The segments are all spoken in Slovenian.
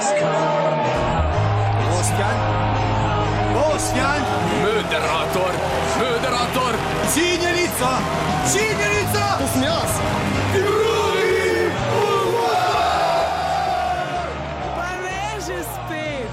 Bosjan! Moderator! Činjenica! To sem jaz! Pa ne že spet.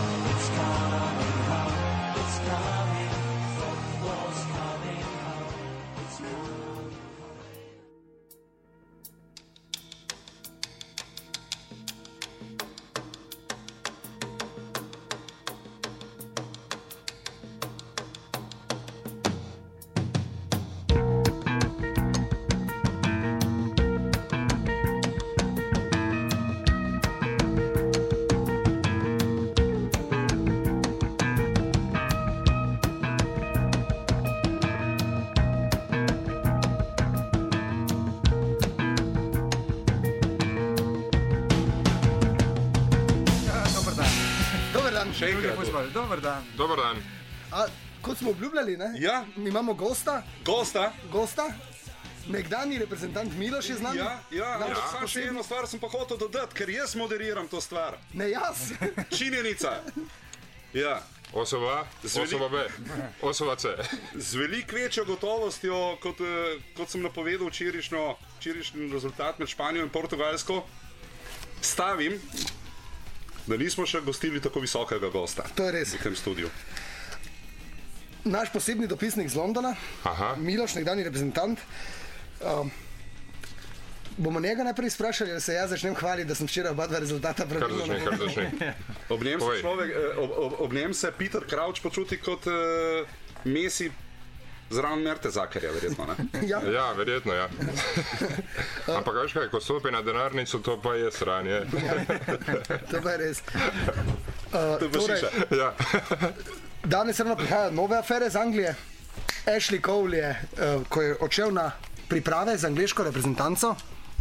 Dobar dan. Kot smo obljubljali, ne? Ja. Mi imamo gosta, nekdanji reprezentant Miloš je z nami. Samo še eno stvar sem pa hotel dodati, ker jaz moderiram to stvar. Ne jaz. Činjenica. Ja. Osoba B, osoba C. Z veliko večjo gotovostjo, kot sem napovedal včerajšnji rezultat med Španijo in Portugalsko, stavim, da nismo še gostili tako visokega gosta. To je res. V tem studiu. Naš posebni dopisnik z Londona, Miloš, nekdanji reprezentant. Bomo njega najprej sprašali, ali se jaz začnem hvaliti, da sem včeraj oba dva rezultata pravilno navedel. Kar začne. Ob njem se Peter Crouch počuti kot Messi zraven Mertesakerja, verjetno, ne? Ja, verjetno, ja. Ampak veš kaj, ko stopi na denarnico, to pa je sranje. To pa je res. To pa šiša. Ja. Danes ravno prihajajo nove afere z Anglije. Ashley Cole je, ko je odšel na priprave z angleško reprezentanco,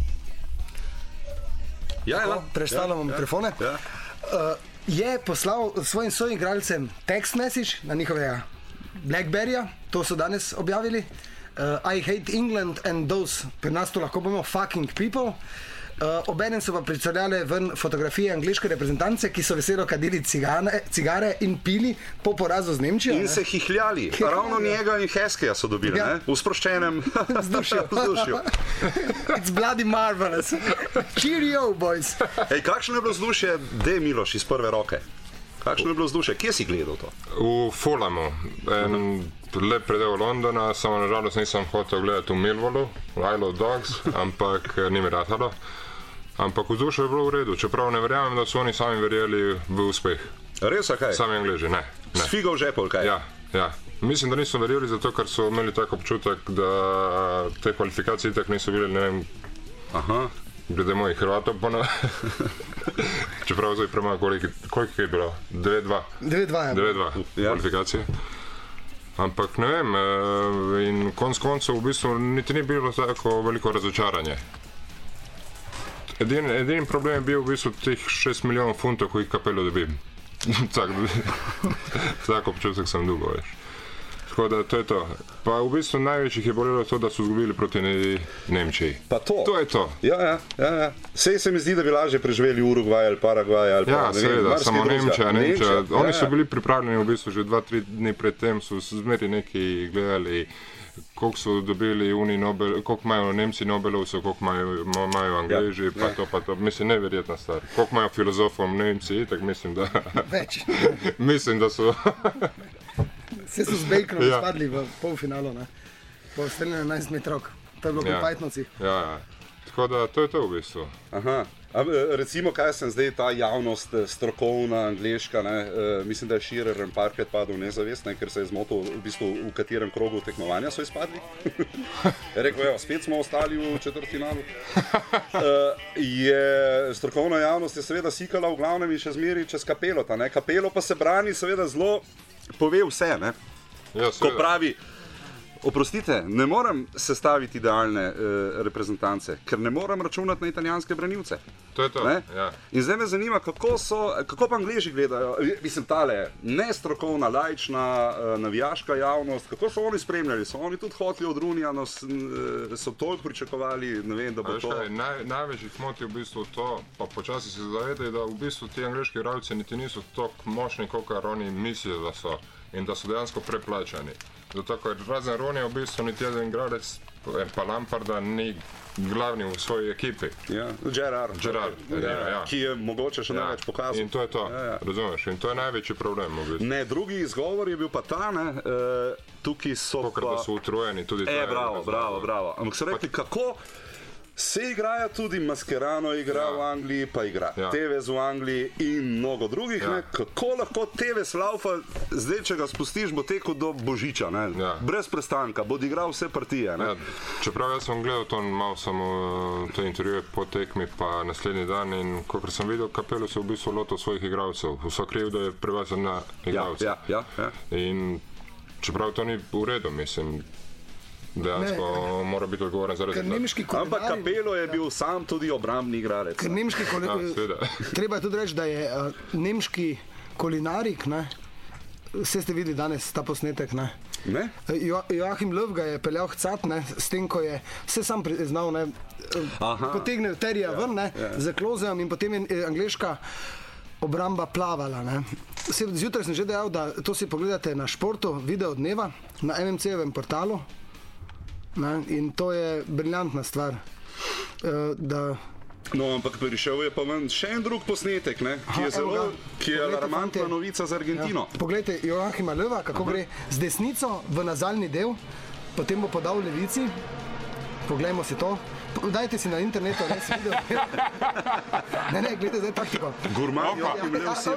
prestavljamo mikrofone, je poslal svojim soigralcem text message na njihovega Blackberryja, to so danes objavili. I hate England and those, pri nas to lahko bomo fucking people. Obenem so pa pricrljale ven fotografije angleške reprezentance, ki so veselo kadili cigare in pili po porazu z Nemčijo. In se hihljali. Ravno njega in Heskeja so dobili, ne? V sproščenem vzdušju. It's bloody marvelous. Cheerio, boys. Ej, kakšno je bilo vzdušje, dej Miloš, iz prve roke? Kakšno je bilo vzdušje? Kje si gledal to? V Fulhamu. Lep predel Londona, samo nažalost nisem hotel gledati v Millwallu, v Isle of Dogs, ampak ni mi ratalo. Ampak vzdušje je bilo v redu, čeprav ne verjamem, da so oni sami verjeli v uspeh. Res, a kaj? Sami Angleži, ne. S figo v žepu, kaj? Ja. Mislim, da niso verjeli zato, ker so imeli tak občutek, da te kvalifikacije itak niso bile, ne vem, glede mojih Hrvatov, čeprav zdaj prema koliko je bilo? 9-2. 9-2 kvalifikacije. Ampak ne vem, in konc koncev v bistvu niti ni bilo tako veliko razočaranje. Edini problem je bil v bistvu teh 6 milijonov funtov, ko jih Kapelo dobim. Tako občutek sem dugo, veš. Tako da to je to. Pa v bistvu največjih je bolelo to, da so izgubili proti Nemčiji. Pa to? To je to. Ja. Sej se mi zdi, da bi lažje preživeli Urugvaj ali Paragvaj ali ja, seveda, samo Nemčija. Oni so bili pripravljeni v bistvu že 2-3 dni predtem, so zmeri neki gledali, koliko so dobili koliko imajo Nemci Nobelovcev, koliko imajo Angleži, pa to. Mislim, neverjetna stvar. Koliko imajo filozofov Nemci, tak mislim, da... Več. Mislim, da so... Vse so z Baconom spadli v polfinalu, ne? Po streljene 11 metrov. To je bilo po Pajtnovcih. Ja. Tako da to je to v bistvu. Aha. Recimo, kaj sem zdaj ta javnost strokovna, angleška, ne? Mislim, da je Shearer in parkrat padel nezavest, ne? Ker se je zmotil v bistvu v katerem krogu tekmovanja so izpadli. Je rekel, spet smo ostali v četrtfinalu. Strokovna javnost je seveda sikala v glavnem in še zmeri čez Kapelota, ne? Kapelo pa se brani seveda zelo pove vse, ne? Ja, ko pravi, oprostite, ne morem sestaviti idealne reprezentance, ker ne morem računati na italijanske branilce. To je to. Ja. In zdaj me zanima, kako pa Angleži gledajo, mislim, tale nestrokovna, laična, navijaška javnost, kako so oni spremljali, so oni tudi hoteli od Rooneyja, so toliko pričakovali, ne vem, da bo to. Največ jih moti v bistvu to, pa počasi se zavedajo, da v bistvu ti angleški igralci niti niso tako močni, kolikor oni mislijo, da so, in da so dejansko preplačani. Zato, ker razen Rooneyja v bistvu niti jedan igralec, pa Lamparda, ni glavni v svoji ekipi. Ja, Gerrard, ki je mogoče še največ pokazal. In to je to, razumeš, in to je največji problem v bistvu. Ne, drugi izgovor je bil pa ta, ne, tukaj so pa... da so utrujeni tudi to. Bravo. Ampak so rekli, kako se igrajo tudi Mascherano igra v Angliji, pa igra Tevez v Angliji in mnogo drugih, ne, kako lahko Tevez laufa, zdaj, če ga spustiš, bo tekel do Božiča, ne, brez prestanka, bo odigral vse partije, ne. Čeprav jaz sem gledal to malo samo te intervjuje po tekmi, pa naslednji dan in kakor sem videl, Capello se v bistvu lotil svojih igralcev, vso krivdo je prevezan na igralce. In čeprav to ni v redu, mislim, dejansko mora biti odgovoren zaradi tega. Ampak Capello je bil sam tudi obrambni igralec. Ker nemški treba je tudi reči, da je nemški kulinarik, ne, vse ste videli danes ta posnetek, ne? Joachim Löw ga je peljal hcat, ne, s tem, ko je vse sam priznal, ne, potegnil Terija ven, ne, z Klozejem in potem je angleška obramba plavala, ne. Zjutraj sem že dejal, da to si pogledate na Športu, video dneva, na MMC-evem portalu. Ne, in to je briljantna stvar. No, ampak prišel je pa še en drug posnetek, ne, ki je alarmantna novica za Argentino. Poglejte Joachima Löwa, kako gre z desnico v nazalni del, potem bo podal levici. Poglejmo si to. Dajte si na internetu, res video. Ne, gledajte zdaj taktiko. Gurman Joachim Löw si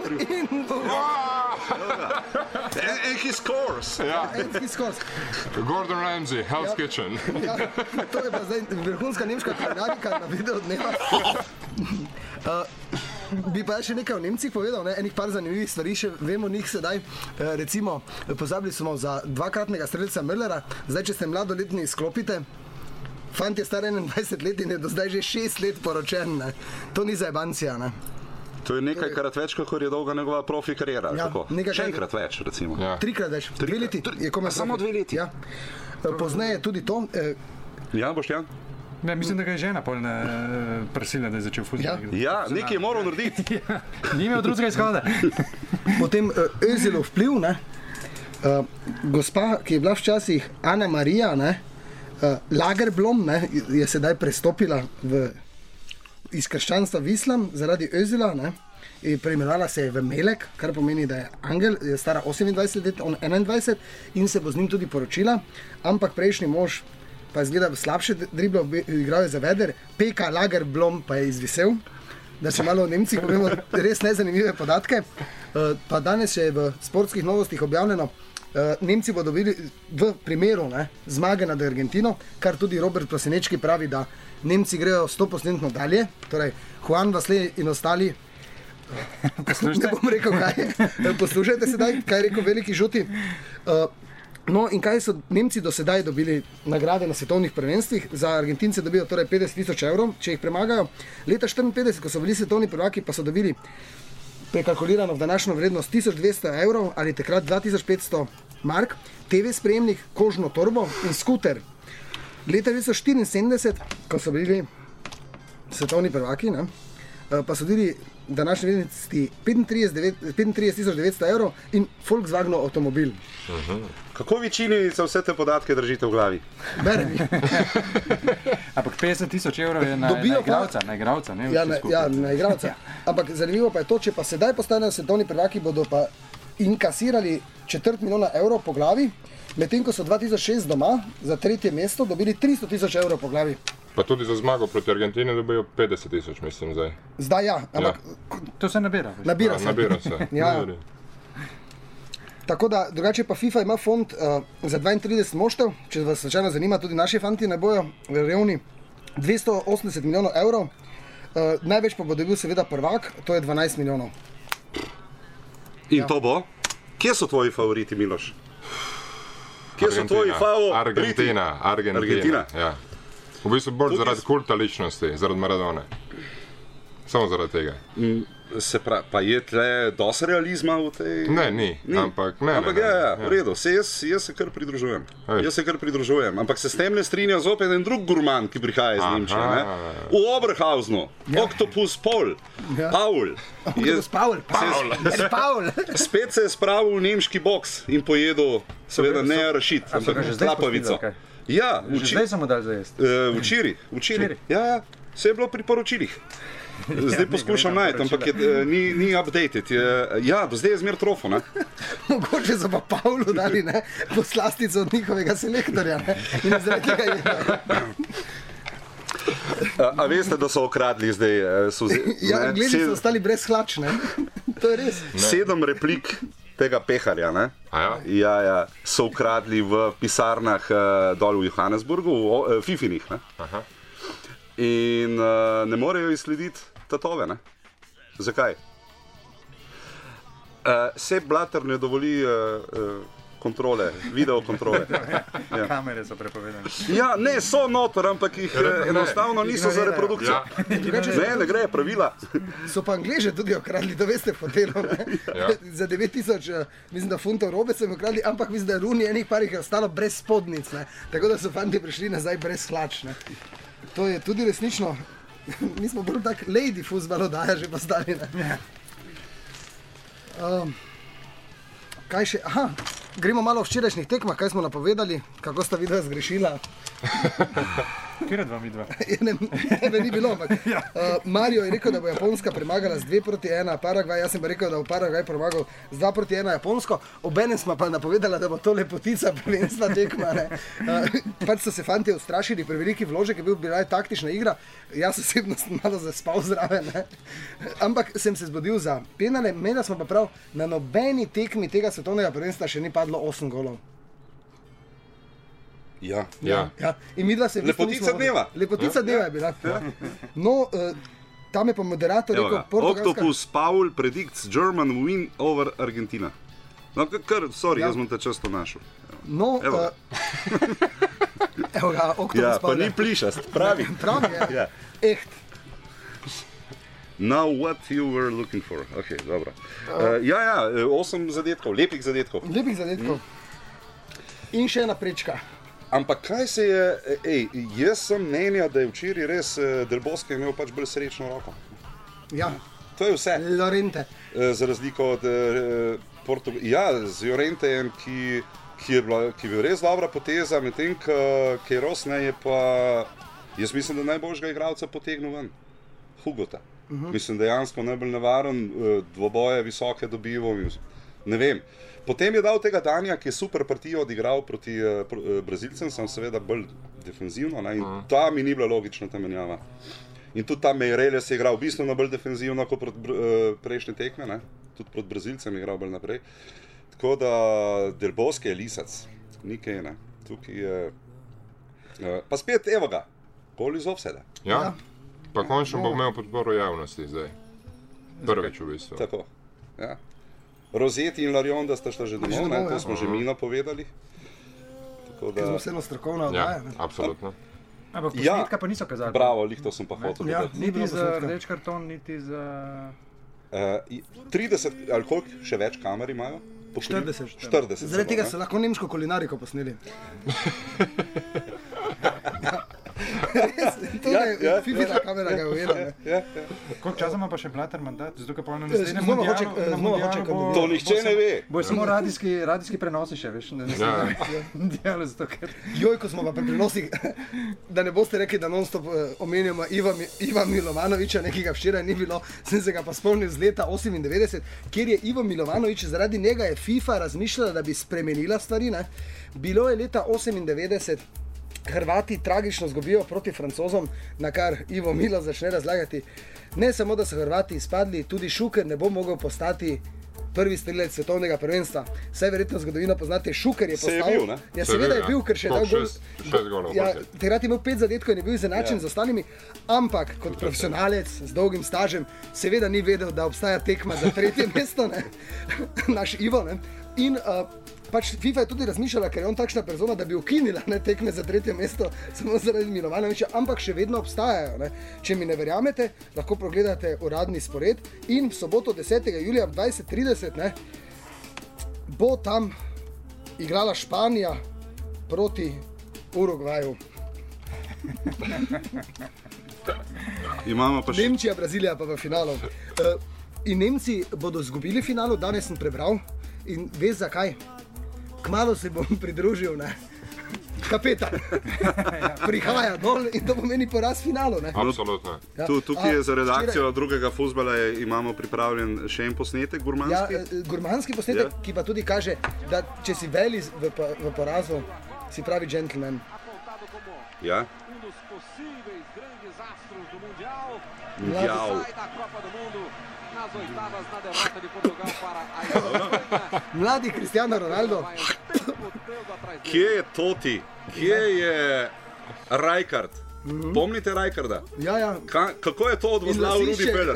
And he scores. Gordon Ramsay, Hell's Kitchen. To je pa zdaj vrhunska nemška kulinarika na video dneva. Bi pa še nekaj o Nemcih povedal, ne? Enih par zanimivih stvari, še vemo njih sedaj. Recimo, pozabili smo za dvakratnega strelca Müllera, zdaj, če ste mladoletni, izklopite. Fant je star 21 let in je do zdaj že 6 let poročen, ne? To ni zajebancija, ne? To je nekajkrat več, kakor je dolga njegova profi karijera, tako? Še enkrat več, recimo. Trikrat več, 2 leti. Samo 2 leti? Ja. Pozneje tudi to. Ja, Boštjan? Ne, mislim, da ga je žena polna prisila, da je začel futbol. Ja, nekaj je moral narediti. Ni imel drugega izhoda. Potem Özilov vpliv, ne? Gospa, ki je bila včasih Ana Marija, ne? Lagerblom, ne, je sedaj prestopila iz krščanstva v islam zaradi Özila, ne, in preimenovala se je v Melek, kar pomeni, da je angel, je stara 28 let, on 21 in se bo z njim tudi poročila, ampak prejšnji mož pa je izgleda slabše driblo, igral je za veder, Peka Lagerblom pa je izvisel, da se malo v Nemcih povemo res nezanimive podatke, pa danes je v sportskih novostih objavljeno, Nemci bodo dobili v primeru, ne, zmage nad Argentino, kar tudi Robert Prosenečki pravi, da Nemci grejo 100% dalje, torej Juan Vasley in ostali, ne bom rekel kaj, poslušajte sedaj, kaj je rekel veliki žuti. No in kaj so Nemci do sedaj dobili nagrade na svetovnih prvenstvih, za Argentince dobijo torej 50.000 evrov, če jih premagajo. Leta 54, ko so bili svetovni prvaki, pa so dobili prekalkulirano v današnjo vrednost 1200 evrov ali takrat 2500 mark, TV sprejemnik, kožno torbo in skuter. Leta 1974, ko so bili svetovni prvaki, ne, pa so dobili v današnji vrednosti 35.900 evrov in Volkswagenov avtomobil. Kako vi činjenice vse te podatke držite v glavi? Berem. Ampak 50.000 evrov je na igralca, ne? Ja, na igralca. Ampak zanimivo pa je to, če pa sedaj postanejo svetovni prvaki, bodo pa inkasirali 250.000 evrov po glavi, medtem ko so 2006 doma za 3. mesto dobili 300.000 evrov po glavi. Pa tudi za zmago proti Argentini dobijo 50.000, mislim, zdaj. Zdaj ja, ampak... To se nabira. Nabira se. Ja. Tako da, drugače pa FIFA ima fond za 32 moštev, če vas slučajno zanima, tudi naši fanti ne bojo revni, 280 milijonov evrov, največ pa bo dobil seveda prvak, to je 12 milijonov. In to bo? Kje so tvoji favoriti, Miloš? Kje so tvoji favoriti? Argentina. Ja. V bistvu bolj zaradi kulta ličnosti, zaradi Maradone. Samo zaradi tega. Se pravi, pa je tle dosti realizma v tej... Ne, ni. Ampak ja, v redu, jaz se kar pridružujem. Ampak se s tem ne strinja zopet en drug gurman, ki prihaja iz Nemčije. Ne? V Oberhausenu, Octopus Paul. Paul. Spet se je spravil v nemški boks in pojedel, seveda ne rašit, ampak klapavico. Ja, zdaj sem mu dal za jesti. Včeraj. Ja, se je bilo pri poročilih. Zdaj poskušam najti, ampak ni updated. Ja, do zdaj je zmer trofo, ne? Mogoče so pa Pavlu dali, ne, poslastico od njihovega selektorja, ne, in zaradi tega je... A veste, da so okradli zdaj? Ja, gledi so ostali brez hlač, ne? To je res. 7 replik tega peharja, ne? Ja, so ukradli v pisarnah dol v Johannesburgu, v Fifinih, ne? Aha. In ne morejo izslediti tatove, ne? Zakaj? Sepp Blatter ne dovoli kontrole, video kontrole. Ja. Kamere so prepovedane. Ja, ne, so noter, ampak jih enostavno niso za reprodukcijo. Ne gre, pravila. So pa Angleže tudi okradli, to veste, v hotelu, ne? Ja. Za 9000, mislim, da funtov robe so jim okradli, ampak mislim, da je Rooney enih parih je ostalo brez spodnic, ne? Tako da so fanti prišli nazaj brez hlač, ne? To je tudi resnično, mi smo bolj tak lady fuzbal oddaja že postali, ne? Kaj še? Aha, gremo malo v včerajšnjih tekmah, kaj smo napovedali, kako sta vidva zgrešila. Kjer je dva vidva? Ne ni bilo, ampak Mario je rekel, da bo Japonska premagala z 2-1 Paragvaj, jaz sem pa rekel, da bo Paragvaj premagal z 2-1 Japonsko, obenem smo pa napovedala, da bo to lepotica prvenstva tekma, ne. Pač so se fanti ustrašili, preveliki vložek je bila taktična igra, jaz osebno sem malo zaspal zraven, ne. Ampak sem se zbudil za penale, mena smo pa prav, na nobeni tekmi tega svetovnega prvenstva še ni padlo 8 golov. Ja. In midva se Lepotica dneva. Lepotica dneva je bila. No, tam je pa moderator rekel, Portugalska... Octopus Paul predicts German win over Argentina. No, sorry, jaz bom te často našel. No, evo ga, Octopus Paul. Ja, pa ni plišast, pravi. Pravi, ja. Echt. Now what you were looking for. Ok, dobro. 8 zadetkov, lepih zadetkov. In še ena prečka. Ampak kaj se je, jaz sem mnenja, da je včeraj res Del Bosque imel pač bolj srečno roko. Ja. To je vse. Llorente. Za razliko od z Llorentejem, ki je bil res dobra poteza, medtem Queiroz je pa, jaz mislim, da najboljšega igralca potegnil ven. Hugota. Mislim, dejansko najbolj nevaren, dvoboje visoke dobival, ne vem. Potem je dal tega Danja, ki je super partijo odigral proti Brazilcem, sem seveda bolj defenzivno, ne, in ta mi ni bila logična ta menjava. In tudi ta Meireles je igral bistveno bolj defenzivno kot proti prejšnje tekme, ne, tudi proti Brazilcem je igral bolj naprej. Tako da Del Bosque je lisac, nikaj, ne, tukaj je... Pa spet, evo ga, gol iz offsida. Ja, pa končno bo imel podporo javnosti zdaj. Prvič v bistvu. Tako, ja. Rozeti in Larionda sta šla že domov, ne, to smo že mi napovedali. Ker smo vseeno strokovna oddaja, ne? Absolutno. Ampak posnetka pa niso kazali. Bravo, lih to sem pa hotel povedati. Niti za rdeč karton, niti za... 30, ali koliko še več kamer imajo? 40. Zaradi tega so lahko nemško kulinariko posneli. To je Fifina kamera, ga je ujela. Koliko časa ima pa še Blatter mandat? Zato, ker pa na naslednjem mundialu to nihče ne ve. Bojo samo radijski prenosi še, veš, na naslednjem mundialu, zato ker... Joj, ko smo pa pri prenosih, da ne boste rekli, da non-stop omenjamo Iva Milovanoviča, nekega včeraj ni bilo, sem se ga pa spomnil z leta 98, kjer je Ivo Milovanovič, zaradi njega je FIFA razmišljala, da bi spremenila stvari, ne. Bilo je leta 98, Hrvati tragično zgubijo proti Francozom, na kar Ivo Milo začne razlagati. Ne samo, da so Hrvati izpadli, tudi Šuker ne bo mogel postati prvi strelec svetovnega prvenstva. Saj verjetno zgodovino poznate, Šuker je postal... Se je bil, ne? Ja, seveda je bil, ker še je dal gol... 6 golov. Ja, takrat je imel 5 zadetkov in je bil izenačen z ostalimi, ampak kot profesionalec z dolgim stažem seveda ni vedel, da obstaja tekma za 3. mesto, ne? Naš Ivo, ne? In pač FIFA je tudi razmišljala, ker je on takšna persona, da bi ukinila tekme za 3. mesto samo zaradi Milovanovića, ampak še vedno obstajajo. Ne. Če mi ne verjamete, lahko pogledate uradni spored in v soboto 10. julija 2030 ne, bo tam igrala Španija proti Urugvaju. Imamo pa še... Nemčija, Brazilija pa v finalu. In Nemci bodo izgubili finalu, danes sem prebral. In veš zakaj? Kmalu se bom pridružil, ne? Kapetan. Prihaja dol in to pomeni poraz finalu, ne? Absolutno. Ja. Tukaj je za redakcijo drugega fuzbala imamo pripravljen še en posnetek, gurmanski. Ja, gurmanski posnetek, ki pa tudi kaže, da če si veli v porazu, si pravi gentleman. Ja. Mundial. Mladi Cristiano Ronaldo. Kje je Totti? Kje je Rijkaard? Pomnite Rijkaarda? Ja. Kako je to odvozlal Rudi Feller?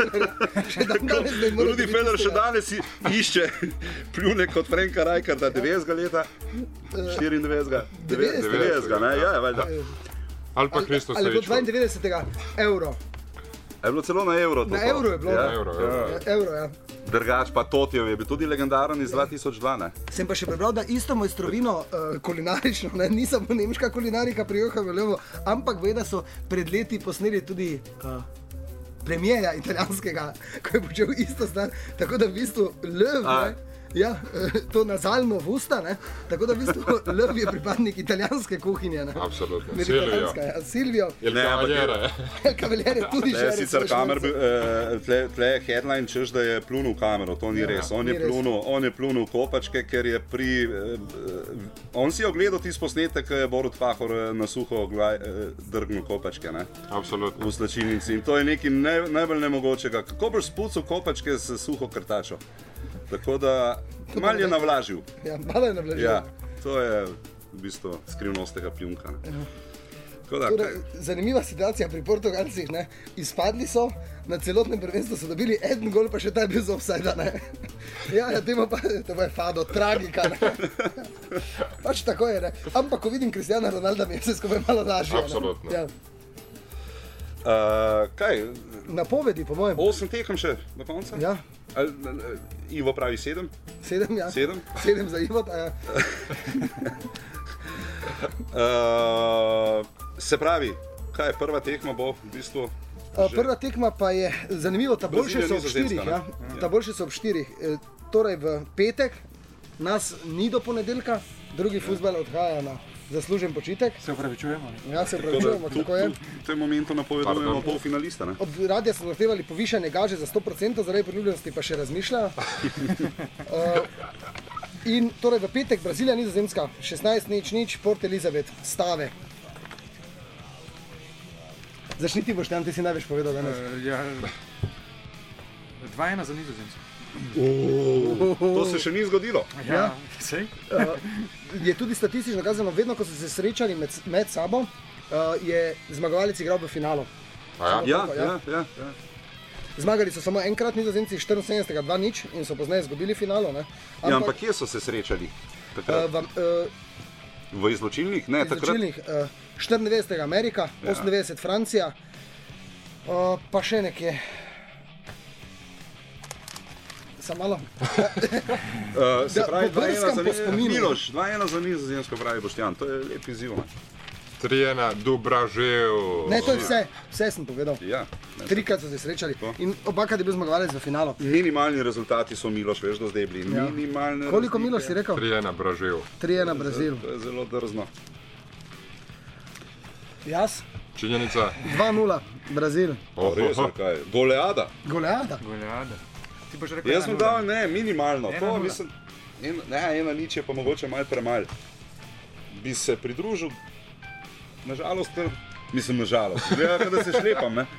Rudi Feller še danes išče pljune kot Franka Rijkaarda, 90 leta, 94, 90, ne? Ja, valjda. Ali pa Hristo Ali Stojičko. do 92. euro. Je bilo celo na euro. Na euro je bilo. Ja. Euro, ja. Drugač pa Tottijev je bil tudi legendaren iz 2002, ne? Sem pa še prebral, da isto mojstrovino kulinarično, ne, ni samo nemška kulinarika pri Johamu Löwu, ampak ve, da so pred leti posneli tudi premierja italijanskega, ko je počel isto stvar, tako da v bistvu Löw, ja, to nazalno v usta, ne, tako da v bistvu Löw je pripadnik italijanske kuhinje, ne. Absolutno. Silvio. Il Cavaliere. El Cavaliere tudi še. Sicer tle je headline, češ, da je plunil kamero, to ni res. On je plunil kopačke, ker je on si je ogledal tisti posnetek, ko je Borut Pahor na suho drgnil kopačke, ne? Absolutno. V slačilnici. In to je nekaj najbolj nemogočega. Kako boš spucal kopačke s suho krtačo? Tako da malo je navlažil. Ja, malo je navlažil. Ja, to je v bistvu skrivnost tega pljunka. Zanimiva situacija pri Portugalcih, ne? Izpadli so, na celotnem prvenstvu so dobili en gol, pa še ta je bil z offside, ne? Ja, to je fado, tragika, ne? Pač tako je, ne? Ampak ko vidim Cristiana Ronalda, mi je vse skupaj malo lažje. Absolutno. Ja. Kaj? Napovedi, po mojem. 8 tekem še do konca? Ja. Ivo pravi 7? 7, ja. 7? 7 za Ivo, ja. Se pravi, kaj je prva tekma bo v bistvu? Prva tekma pa je zanimivo, ta boljše so ob 4. Ja. Ta boljše so ob 4. Torej v petek, nas ni do ponedeljka, drugi fuzbal odhaja na zaslužen počitek. Se upravičujemo. Ja, se upravičujemo, tako je. V tem momentu napovedujemo polfinalista, ne? Od radia so zahtevali povišanje gaže za 100%, zaradi priljubljenosti pa še razmišljajo. In torej v petek Brazilija, Nizozemska, 16:0, Port Elizabeth, Stave. Začni ti, Boštjan, ti si največ povedal danes. 2-1 za Nizozemsko. To se še ni zgodilo. Ja, sej. Je tudi statistično kazano, vedno, ko so se srečali med sabo, je zmagovalec igral v finalu. Ja. Zmagali so samo enkrat Nizozemci, 74. 2-0 in so pozneje izgubili finalu. Ja, ampak kje so se srečali? V izločilnih? Ne, takrat. 94. Amerika, 98. Francija, pa še nekje. Sam malo. Se pravi, 2-1 za Nizozemsko, pravi Boštjan, to je lep izziv. 3-1, Dubražev. Ne, to je vse sem povedal. Ja. 3krat so se srečali in obakrat je bil zmagovalec v finalu. Minimalni rezultati so Miloš, veš, do zdaj bili. Ja. Koliko Miloš si rekel? 3-1 Bražev. 3-1 Brazil. To je zelo drzno. Jaz? Činjenica? 2-0 Brazil. Res, kaj? Goleada? Goleada. Ti boš rekel, jaz sem dal, ne, minimalno. To, mislim, ena nič je pa mogoče malo premalj. Bi se pridružil, nažalost, mislim nažalost, gleda, da se šlepam, ne.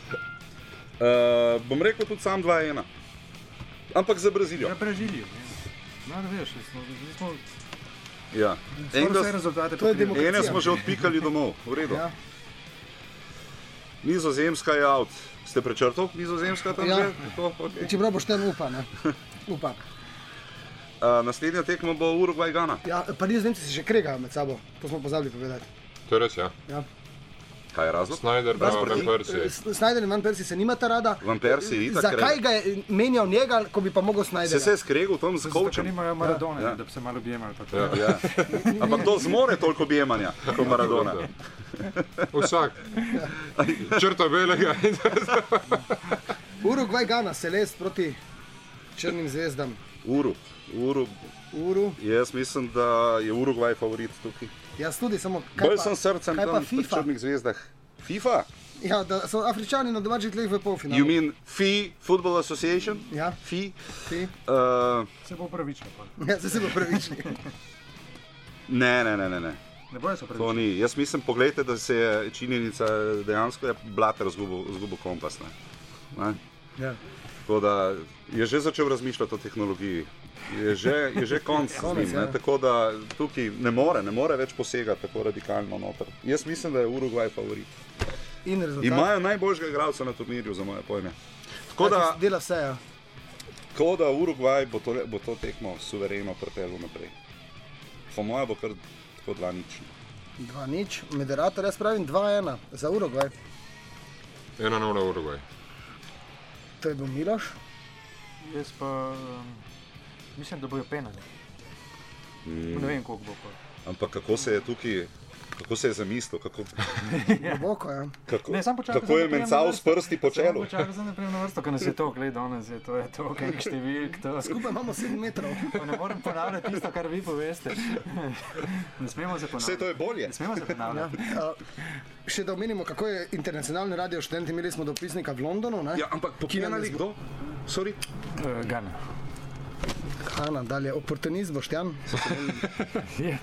Bom rekel tudi sam 2-1. Ampak za Brazilijo. Ja, Brazilijo. No, da veš, smo... Ja. Ene smo že odpikali domov, v redu. Ja. Nizozemska je out. Ste prečrtal Nizozemska tam že? Okay. Čeprav boš ten upa, ne? Upa. Naslednja tekma bo Urugvaj-Gana. Ja, pa Nizozemci se še kregajo med sabo, to smo pozabili povedati. To je res, ja. Ja. Kaj je razlog? Snyder pa Van Persie. Snyder in Van Persie se nimata rada. Van Persie itak Zakaj ga je menjal njega, ko bi pa mogel Snyderja? Se je skregal tam z Če kovčem. nimajo Maradone, da bi se malo objemali. Ja. Ampak to zmore toliko objemanja kot Maradona. Vsak. Črta belega. Urugvaj-Gana, Celest proti Črnim zvezdam. Uru. Jaz mislim, da je Urugvaj favorit tukaj. Jaz tudi, samo Bolj sem srcem kaj pa tam pri FIFA? Črnih zvezdah. FIFA? Ja, da so Afričani na domačih tleh v polfinalu. You mean FI, Football Association? Ja. FI? Se bo upravičil. Ja, se bo pravični. Ne. Ne bojo se To upravičil. ni. Jaz mislim, pogledajte, da se je činjenica dejansko je Blatter zgubil kompas. Ne? Ja. Tako da je že začel razmišljati o tehnologiji. Je že konc z njim, ja. tako da tukaj ne more več posegati tako radikalno noter. Jaz mislim, da je Urugvaj favorit. In rezultat. Imajo najboljšega igralca na turnirju, za moje pojme. Tako da, Dela vse, ja. tako da Urugvaj bo to tekmo suvereno pripeljal naprej. Po moje bo kar tako 2-0. 2-0, moderator, jaz pravim 2-1 za Urugvaj. 1-0 Urugvaj. To je bil Miloš. Jaz pa mislim, da bojo penali. Ne vem, koliko bo pa. Ampak kako se je tukaj, kako se je zamislil, Globoko, ja. Ne, samo počakaj, kako je zdaj mencal naprijem s prsti po čelu. Samo počakaj, zdaj naprijem na vrsto, ko nas je to gledal, danes je to, kakih številk, to. Skupaj imamo 7 metrov. Pa ne morem ponavljati tisto, kar vi poveste. Ne smemo se ponavljati. Vse to je bolje. Ne smemo se ponavljati. Še da omenimo, kako je internacionalni radio študent, imeli smo dopisnika v Londonu, ne? Ja, ampak pokinali kdo? Sorry. Gana. Hanna, dalje, oportunist Boštjan. Je.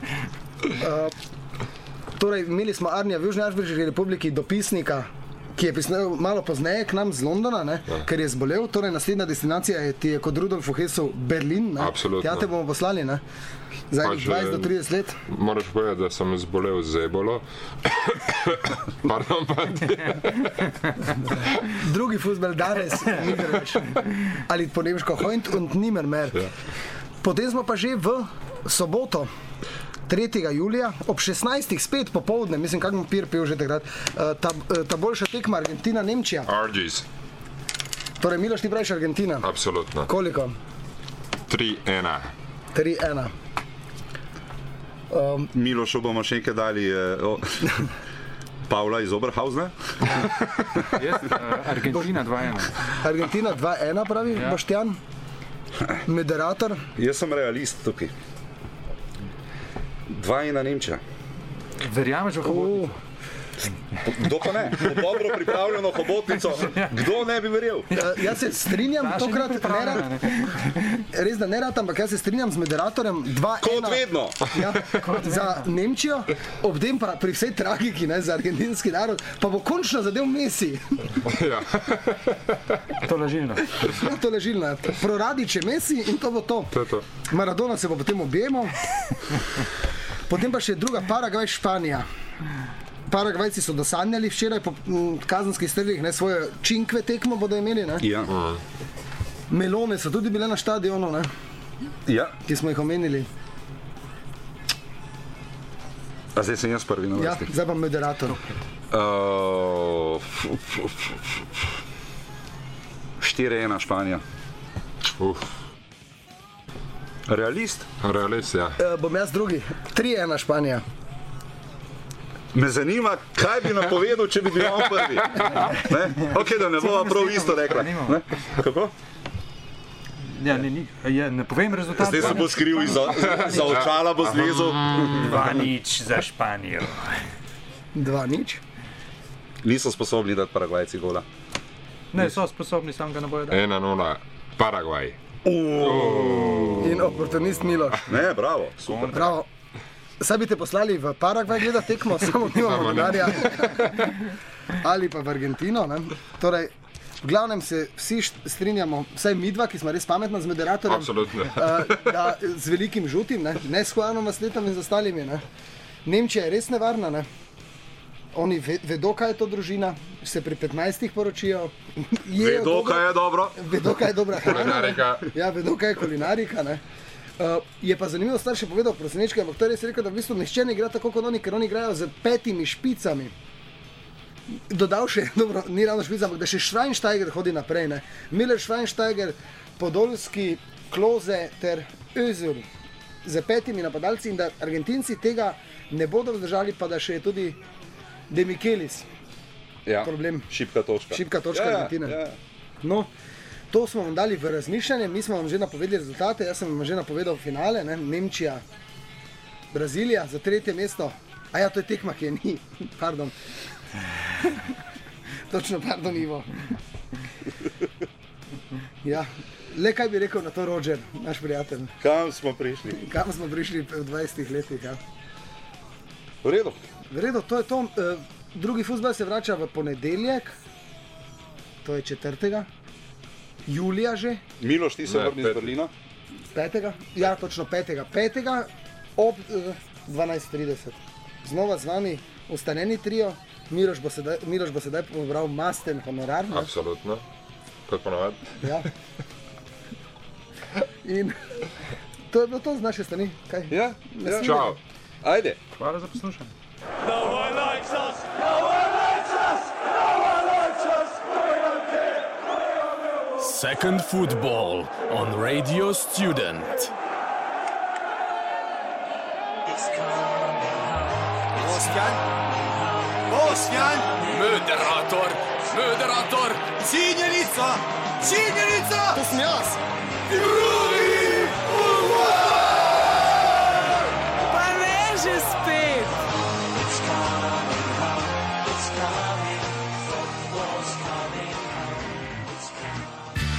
Torej, imeli smo Arnija v Južni Afriški republiki dopisnika, ki je pisal malo pozneje k nam z Londona, ne, ker je zbolel. Torej, naslednja destinacija je kot Rudolf Hessel Berlin. Ne. Absolutno. Tja te bomo poslali, ne? Za Pač, 20 do 30 let. Moraš povedati, da sem zbolel z ebolo. Pardon, pa. Drugi futbol danes, ni več. Ali po nemško Heut und nimmer mehr. Ja. Potem smo pa že v soboto, 3. julija, ob 16. spet popovdne, mislim, kak mu Pir pil že takrat, ta boljša tekma Argentina-Nemčija. Argies. Torej, Miloš, ti praviš Argentina. Absolutno. Koliko? 3-1. 3-1. Milošu bomo še enkrat dali Pavla iz Oberhausna. Argentina 2-1. Argentina 2-1 pravi, Ja. Boštjan. Moderator. Jaz sem realist tukaj. 2-1 Nemčija. Verjameš v hobotnico? Kdo pa ne? Po dobro pripravljeno hobotnico. Kdo ne bi verjel? Jaz se strinjam, Ta še ni tokrat ne pripravljena, rad, ne. res da ne rad, ampak jaz se strinjam z moderatorjem 2-1. Kot vedno. Ja, za Nemčijo, ob tem pa pri vsej tragiki, ne, za argentinski narod, pa bo končno zadev Messi. Ja. To lažilno. Ja, to ležilno. Proradič je Messi in to bo to. To je to. Maradona se bo potem objemal. Potem pa še druga, Paragvaj, Španija. Paragvajci so dosanjali včeraj po kazenskih strelih, ne, svoje činkve tekmo bodo imeli. Ne. Ja. Melone so tudi bile na štadionu, ne, Ja. ki smo jih omenili. A zdaj sem jaz prvi na Ja, vrsti. zdaj pa moderator. 4-1 Španija. Realist? Realist, ja. Bom jaz drugi. 3-1 Španija. Me zanima, kaj bi napovedal, če bi bil on prvi. Ne? Ok, da ne bova prav isto rekla. Ne? Kako? Ja, ne povem rezultat. Zdaj se bo skril za očala, bo zlezel. 2-0 za Španijo. 2-0. Niso sposobni dati Paragvajci gola. Ne, so sposobni, sam ga ne bojo dati. 1-0 Paragvaj. In oportunist Miloš. Ne, bravo, super. Bravo. Saj bi te poslali v Paragvaj gledati tekmo, samo nimamo Samo ne. denarja. Ali pa v Argentino. Ne? Torej, v glavnem se vsi strinjamo, vsaj mi dva, ki smo res pametna z moderatorjem, Absolutno. da z velikim žutim, ne s Juanom Vasletom in z ostalimi. Ne? Nemčija je res nevarna. Ne? Oni vedo, kaj je to družina, se pri 15 poročijo. Vedo, kaj je dobro. Vedo, kaj je dobra hrana. Kulinarika. Ja, vedo, kaj je kulinarika. Ne? Je pa zanimivo starše povedal Prosenečki, ampak to je res rekel, da v bistvu nihče ne igra tako kot oni, ker oni igrajo z 5 špicami. Dodal še, dobro, ni ravno špica, ampak da še Schweinsteiger hodi naprej, ne. Miller, Schweinsteiger, Podolski, Klose ter Özil z 5 napadalci in da Argentinci tega ne bodo vzdržali, pa da še je tudi De Michelis problem. Šibka točka Argentine. No, to smo vam dali v razmišljanje, mi smo vam že napovedali rezultate, jaz sem vam že napovedal finale, ne? Nemčija, Brazilija za 3. mesto. A ja, to je tekma, ki je ni. Pardon. Točno, pardon, Ivo. Ja, le kaj bi rekel na to Roger, naš prijatelj. Kam smo prišli v 20 letih, ja. V redu, to je to. Drugi fuzbal se vrača v ponedeljek, to je 4. julija že. Miloš, ti se vrni iz Berlina? 5. Ja, točno 5. ob 12:30. Znova z vami ustaneni trio. Miloš bo sedaj pobral masten honorar. Absolutno, kot ponovadi. Ja. In to je bilo to z naše strani. Kaj? Ja. Čau. Ajde. Hvala za poslušanje. No one likes us, no one likes us, no one likes us, we don't care. Second football on Radio Student. Bosnjan, Moderator, činjenica, to sem jaz. Pa ne že spet.